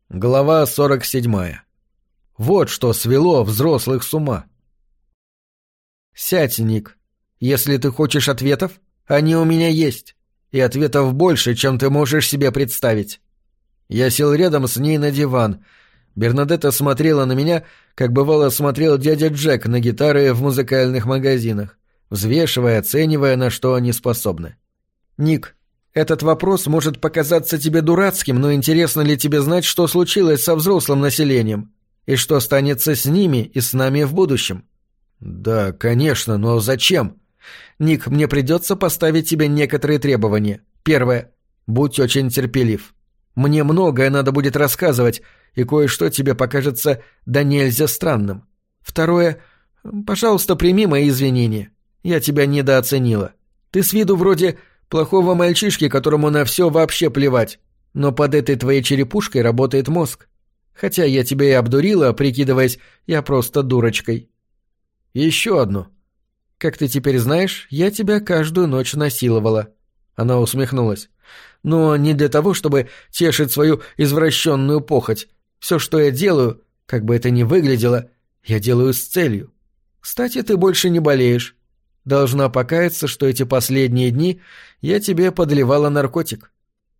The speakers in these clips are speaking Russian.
Глава 47. Вот что свело взрослых с ума. «Сядь, Ник. Если ты хочешь ответов, они у меня есть. И ответов больше, чем ты можешь себе представить». Я сел рядом с ней на диван. Бернадетта смотрела на меня, как бывало смотрел дядя Джек на гитары в музыкальных магазинах, взвешивая, оценивая, на что они способны. «Ник, этот вопрос может показаться тебе дурацким, но интересно ли тебе знать, что случилось со взрослым населением? И что останется с ними и с нами в будущем?» «Да, конечно, но зачем?» «Ник, мне придется поставить тебе некоторые требования. Первое. Будь очень терпелив. Мне многое надо будет рассказывать, и кое-что тебе покажется да нельзя странным. Второе. Пожалуйста, прими мои извинения. Я тебя недооценила. Ты с виду вроде плохого мальчишки, которому на все вообще плевать. Но под этой твоей черепушкой работает мозг. Хотя я тебя и обдурила, прикидываясь, я просто дурочкой. Еще одно. Как ты теперь знаешь, я тебя каждую ночь насиловала». Она усмехнулась. «Но не для того, чтобы тешить свою извращенную похоть. Все, что я делаю, как бы это ни выглядело, я делаю с целью. Кстати, ты больше не болеешь. Должна покаяться, что эти последние дни я тебе подливала наркотик».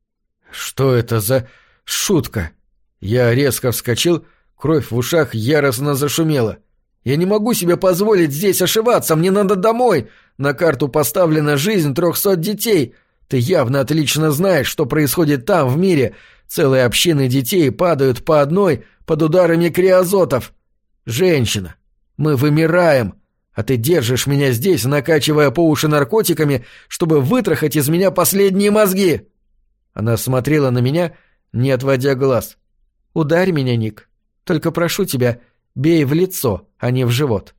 «Что это за шутка?» Я резко вскочил, кровь в ушах яростно зашумела. «Я не могу себе позволить здесь ошибаться, мне надо домой. На карту поставлена жизнь 300 детей. Ты явно отлично знаешь, что происходит там, в мире. Целые общины детей падают по одной под ударами криозотов. Женщина, мы вымираем. А ты держишь меня здесь, накачивая по уши наркотиками, чтобы вытрахать из меня последние мозги». Она смотрела на меня, не отводя глаз. «Ударь меня, Ник. Только прошу тебя, бей в лицо, а не в живот».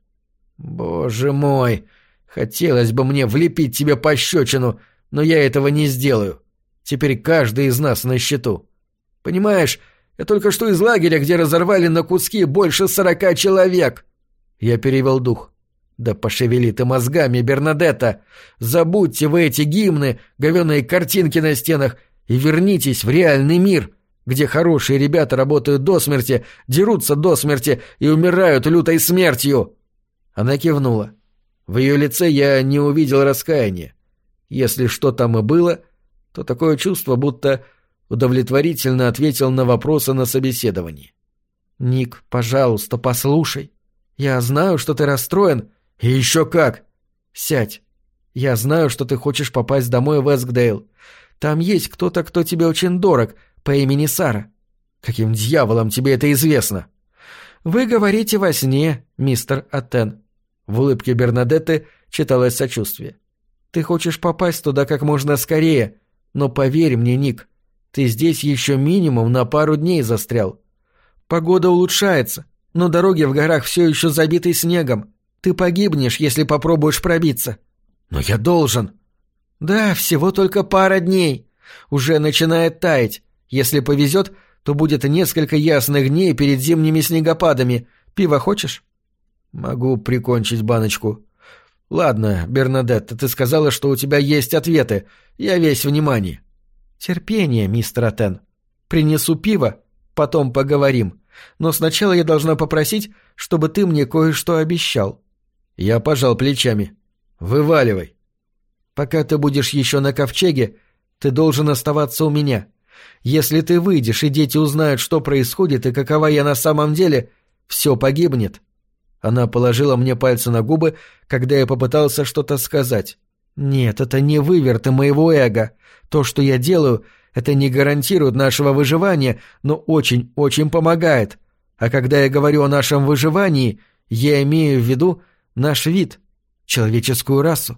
«Боже мой, хотелось бы мне влепить тебе пощечину, но я этого не сделаю. Теперь каждый из нас на счету. Понимаешь, я только что из лагеря, где разорвали на куски больше 40 человек». Я перевел дух. «Да пошевели ты мозгами, Бернадетта! Забудьте вы эти гимны, говёные картинки на стенах и вернитесь в реальный мир, где хорошие ребята работают до смерти, дерутся до смерти и умирают лютой смертью». Она кивнула. В ее лице я не увидел раскаяния. Если что там и было, то такое чувство, будто удовлетворительно ответил на вопросы на собеседовании. «Ник, пожалуйста, послушай. Я знаю, что ты расстроен». «И еще как!» «Сядь. Я знаю, что ты хочешь попасть домой в Эскдейл. Там есть кто-то, кто тебе очень дорог, по имени Сара». «Каким дьяволом тебе это известно?» «Вы говорите во сне, мистер Аттен». В улыбке Бернадетты читалось сочувствие. «Ты хочешь попасть туда как можно скорее, но поверь мне, Ник, ты здесь еще минимум на пару дней застрял. Погода улучшается, но дороги в горах все еще забиты снегом. Ты погибнешь, если попробуешь пробиться». «Но я должен». «Да, всего только пара дней. Уже начинает таять. Если повезет, то будет несколько ясных дней перед зимними снегопадами. Пиво хочешь?» «Могу прикончить баночку». «Ладно, Бернадетта, ты сказала, что у тебя есть ответы. Я весь внимание». «Терпение, мистер Аттен. Принесу пиво, потом поговорим. Но сначала я должна попросить, чтобы ты мне кое-что обещал». Я пожал плечами. «Вываливай». «Пока ты будешь еще на ковчеге, ты должен оставаться у меня. Если ты выйдешь, и дети узнают, что происходит и какова я на самом деле, все погибнет». Она положила мне пальцы на губы, когда я попытался что-то сказать. «Нет, это не выверты моего эго. То, что я делаю, это не гарантирует нашего выживания, но очень-очень помогает. А когда я говорю о нашем выживании, я имею в виду наш вид, человеческую расу».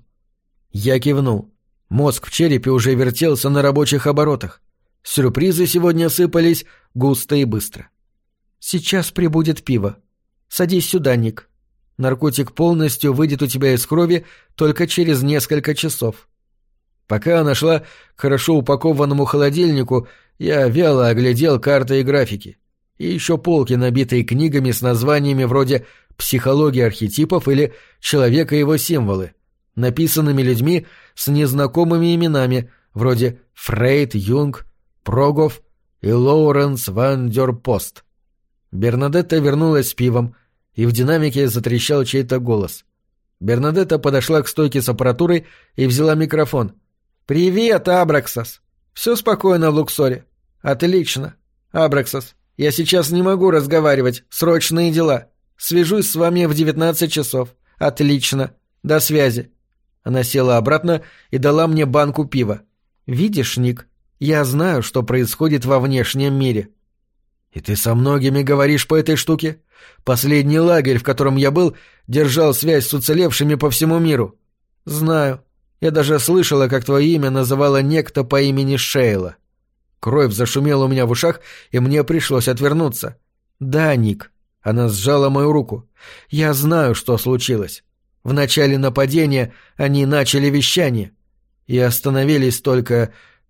Я кивнул. Мозг в черепе уже вертелся на рабочих оборотах. Сюрпризы сегодня сыпались густо и быстро. «Сейчас прибудет пиво. Садись сюда, Ник. Наркотик полностью выйдет у тебя из крови только через несколько часов». Пока она шла к хорошо упакованному холодильнику, я вяло оглядел карты и графики. И еще полки, набитые книгами с названиями вроде «Психология архетипов» или «Человек и его символы», написанными людьми с незнакомыми именами, вроде Фрейд, Юнг, Прогов и Лоуренс Ван дер Пост». Бернадетта вернулась с пивом, и в динамике затрещал чей-то голос. Бернадетта подошла к стойке с аппаратурой и взяла микрофон. «Привет, Абраксас! Все спокойно в Луксоре? Отлично. Абраксас, я сейчас не могу разговаривать, срочные дела. Свяжусь с вами в 19 часов. Отлично. До связи». Она села обратно и дала мне банку пива. «Видишь, Ник, я знаю, что происходит во внешнем мире». «И ты со многими говоришь по этой штуке? Последний лагерь, в котором я был, держал связь с уцелевшими по всему миру». «Знаю. Я даже слышала, как твое имя называла некто по имени Шейла». Кровь зашумела у меня в ушах, и мне пришлось отвернуться. «Да, Ник». Она сжала мою руку. «Я знаю, что случилось. В начале нападения они начали вещание. И остановились только...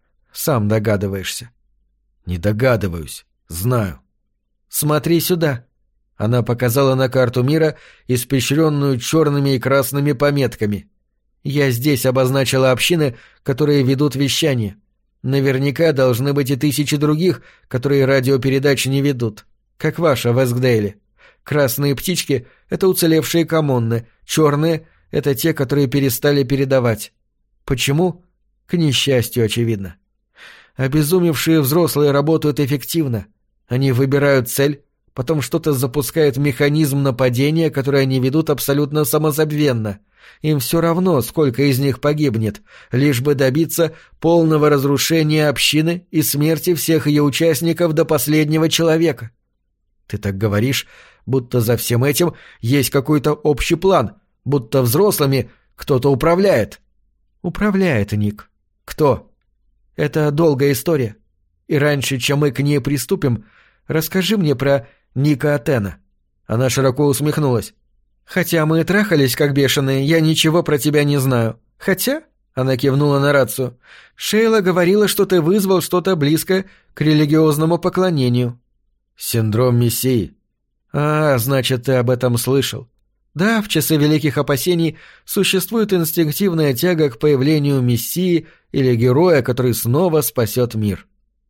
Сам догадываешься». «Не догадываюсь. Знаю». «Смотри сюда». Она показала на карту мира, испещренную черными и красными пометками. «Я здесь обозначила общины, которые ведут вещание. Наверняка должны быть и тысячи других, которые радиопередачи не ведут. Как ваша в Эскдейле. Красные птички — это уцелевшие коммуны, черные — это те, которые перестали передавать. Почему? К несчастью, очевидно. Обезумевшие взрослые работают эффективно. Они выбирают цель, потом что-то запускает механизм нападения, который они ведут абсолютно самозабвенно. Им все равно, сколько из них погибнет, лишь бы добиться полного разрушения общины и смерти всех ее участников до последнего человека. Ты так говоришь, будто за всем этим есть какой-то общий план, будто взрослыми кто-то управляет». «Управляет, Ник». «Кто?» «Это долгая история. И раньше, чем мы к ней приступим, расскажи мне про Ника Атена». Она широко усмехнулась. «Хотя мы трахались как бешеные, я ничего про тебя не знаю. Хотя...» — она кивнула на рацию. «Шейла говорила, что ты вызвал что-то близкое к религиозному поклонению». «Синдром Мессии». «А, значит, ты об этом слышал». Да, в часы великих опасений существует инстинктивная тяга к появлению Мессии или героя, который снова спасет мир.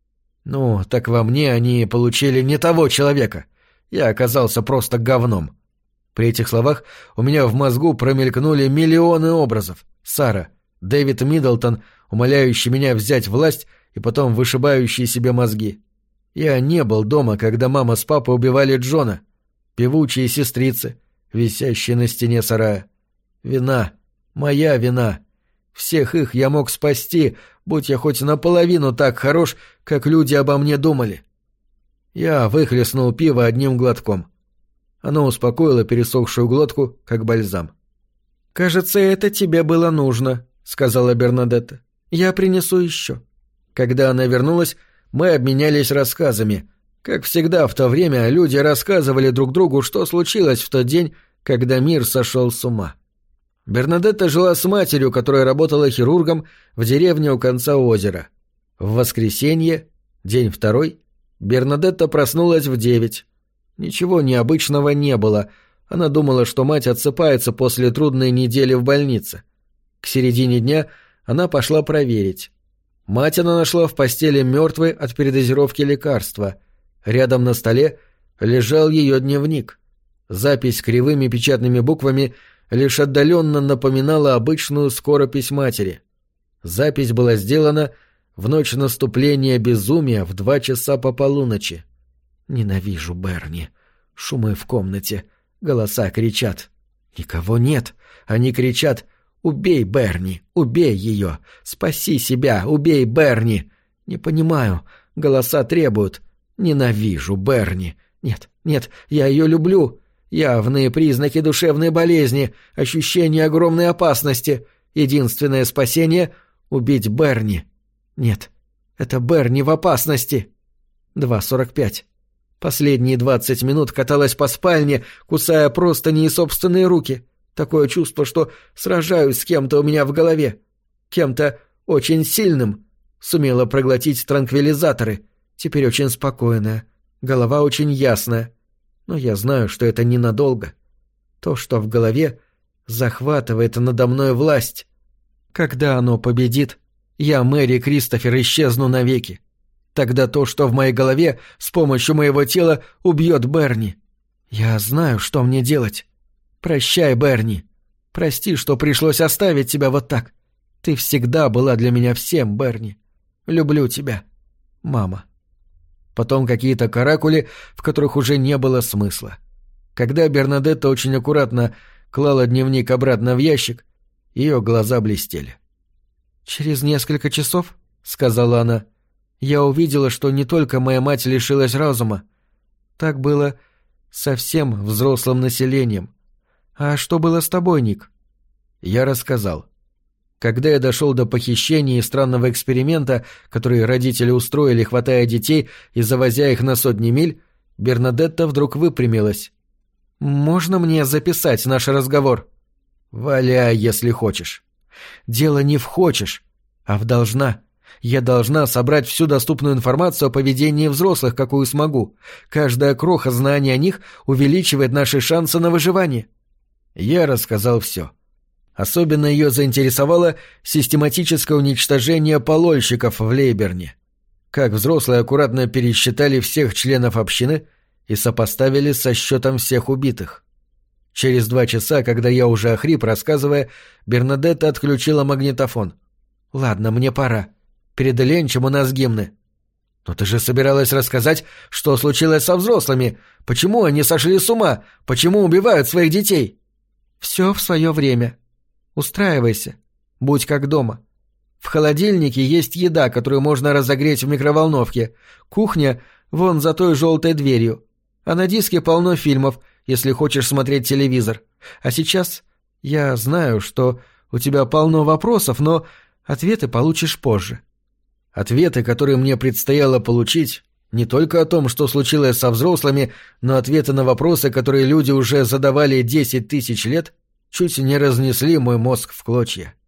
Ну, так во мне они получили не того человека. Я оказался просто говном. При этих словах у меня в мозгу промелькнули миллионы образов. Сара, Дэвид Миддлтон, умоляющий меня взять власть и потом вышибающий себе мозги. Я не был дома, когда мама с папой убивали Джона. Певучие сестрицы, висящие на стене сарая. Вина. Моя вина. Всех их я мог спасти, будь я хоть наполовину так хорош, как люди обо мне думали. Я выхлестнул пиво одним глотком. Оно успокоило пересохшую глотку, как бальзам. «Кажется, это тебе было нужно», — сказала Бернадетта. «Я принесу еще». Когда она вернулась, мы обменялись рассказами. Как всегда в то время люди рассказывали друг другу, что случилось в тот день, когда мир сошел с ума. Бернадетта жила с матерью, которая работала хирургом в деревне у конца озера. В воскресенье, день второй, Бернадетта проснулась в 9. Ничего необычного не было. Она думала, что мать отсыпается после трудной недели в больнице. К середине дня она пошла проверить. Мать она нашла в постели мертвой от передозировки лекарства. Рядом на столе лежал ее дневник. Запись кривыми печатными буквами лишь отдаленно напоминала обычную скоропись матери. Запись была сделана в ночь наступления безумия в 2 часа по полуночи. «Ненавижу Берни. Шумы в комнате. Голоса кричат. Никого нет. Они кричат: «Убей Берни! Убей ее! Спаси себя! Убей Берни!» Не понимаю. Голоса требуют. Ненавижу Берни. Нет, нет, я ее люблю. Явные признаки душевной болезни, ощущение огромной опасности. Единственное спасение — убить Берни. Нет, это Берни в опасности. 2:45. Последние 20 минут каталась по спальне, кусая простыни и собственные руки. Такое чувство, что сражаюсь с кем-то у меня в голове. Кем-то очень сильным. Сумела проглотить транквилизаторы. Теперь очень спокойная. Голова очень ясная. Но я знаю, что это ненадолго. То, что в голове, захватывает надо мной власть. Когда оно победит, я, Мэри Кристофер, исчезну навеки. Тогда то, что в моей голове, с помощью моего тела убьет Берни. Я знаю, что мне делать. Прощай, Берни. Прости, что пришлось оставить тебя вот так. Ты всегда была для меня всем, Берни. Люблю тебя, мама». Потом какие-то каракули, в которых уже не было смысла. Когда Бернадетта очень аккуратно клала дневник обратно в ящик, ее глаза блестели. «Через несколько часов, — сказала она, — я увидела, что не только моя мать лишилась разума. Так было со всем взрослым населением. А что было с тобой, Ник?» Я рассказал. Когда я дошел до похищения и странного эксперимента, который родители устроили, хватая детей и завозя их на сотни миль, Бернадетта вдруг выпрямилась. «Можно мне записать наш разговор?» «Валяй, если хочешь». «Дело не в «хочешь», а в «должна». Я должна собрать всю доступную информацию о поведении взрослых, какую смогу. Каждая кроха знания о них увеличивает наши шансы на выживание». Я рассказал все. Особенно ее заинтересовало систематическое уничтожение полольщиков в Лейберне. Как взрослые аккуратно пересчитали всех членов общины и сопоставили со счетом всех убитых. Через 2 часа, когда я уже охрип, рассказывая, Бернадетта отключила магнитофон. «Ладно, мне пора. Перед ленчем у нас гимны». «Но ты же собиралась рассказать, что случилось со взрослыми. Почему они сошли с ума? Почему убивают своих детей?» «Все в свое время. Устраивайся. Будь как дома. В холодильнике есть еда, которую можно разогреть в микроволновке. Кухня вон за той желтой дверью. А на диске полно фильмов, если хочешь смотреть телевизор. А сейчас я знаю, что у тебя полно вопросов, но ответы получишь позже». Ответы, которые мне предстояло получить, не только о том, что случилось со взрослыми, но ответы на вопросы, которые люди уже задавали 10 000 лет, чуть не разнесли мой мозг в клочья.